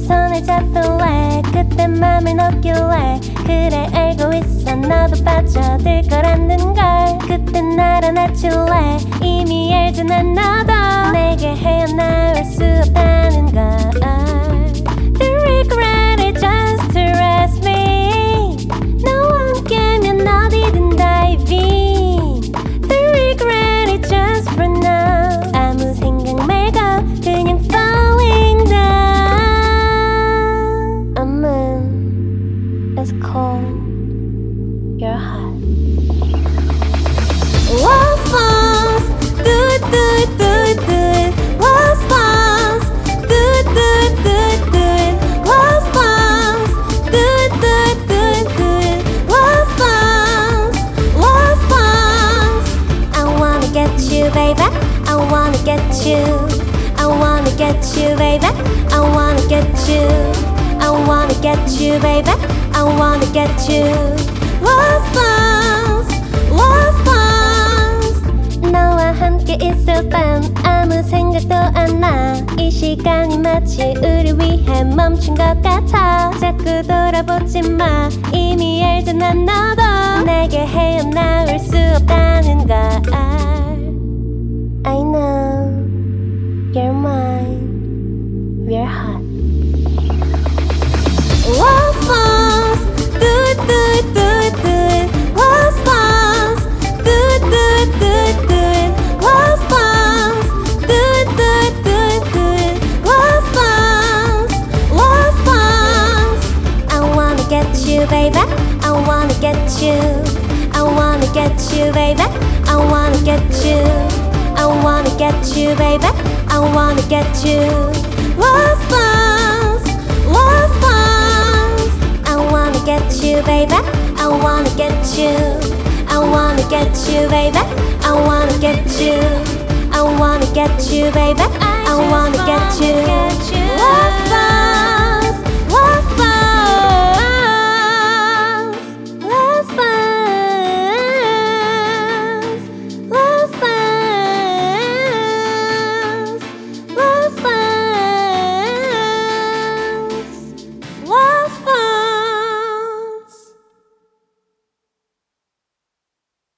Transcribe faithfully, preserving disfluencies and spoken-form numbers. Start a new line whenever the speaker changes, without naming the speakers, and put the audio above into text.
손을 잡을래 그때 맘을 놓길래 그래 알고 있어 너도 빠져들 거라는 걸 그때 나를 낮출래 이미 알지 난 너도 내게 헤어나올 수 없다는 걸 The regret is just to rest me 너와 함께면 어디든 diving The regret is just for now 아무 생각 말고 그냥 falling down A moon is cold You're hot Lost, lost Do it, do it, do it, do it Lost, lost Do it, do it, do it, do it Lost, lost Do it, do it, do it, do it Lost, lost Lost, lost I wanna get you, baby I wanna get you I wanna get you, baby I wanna get you I wanna get you, baby I wanna get you Lost, lost Lost, lost 너와 함께 있을 밤 아무 생각도 안 나 이 시간이 마치 우리 위해 멈춘 것 같아 자꾸 돌아보지 마 이미 알지 난 너도 내게 헤어나올 수 없다는 걸 I know You're mine We're hot Lost, lost Do it, do it, do it, do it Lost, lost Do it, do it, do it, do it Lost, lost Do it, do it, do it, do it Lost, lost Lost, lost I wanna get you, baby I wanna get you I wanna get you, baby I wanna get you I wanna get you, baby I wanna get you Lost, lost Lost, lost I wanna get you, baby I wanna get you I wanna get you, baby I wanna get you I wanna get you, baby I wanna get you